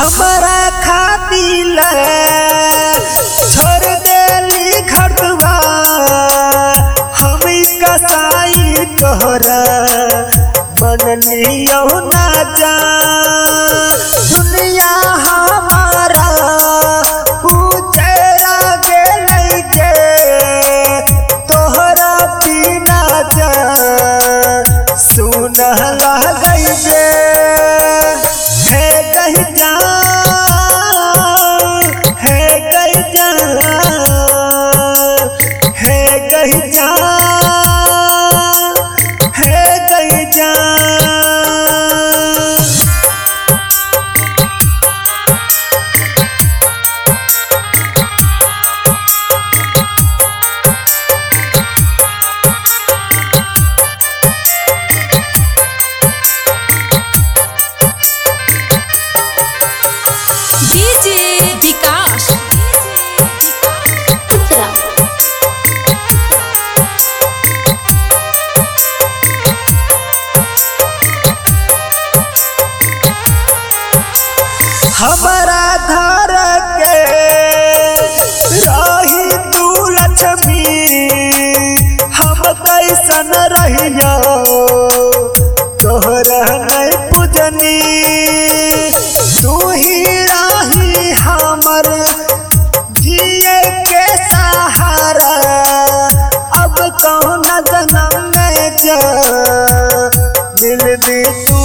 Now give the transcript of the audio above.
हमारा खातिर छोड़ देली घर दुआर हम कसाई तोहरा बनलियो ना जा दुनिया हमारा उजरा गेलै जे तोहरा बिना जा सुन लागै जे है कहीं जा है कहीं जा है कहीं जा है कहीं जा। डीजे विकास हमारा घर के रही तू लक्ष्मी हम कैसन रहियो तोहरा नहीं पूजनी तू ही रही हमर जिए के सहारा अब कौन जन्म में जा मिल दी तू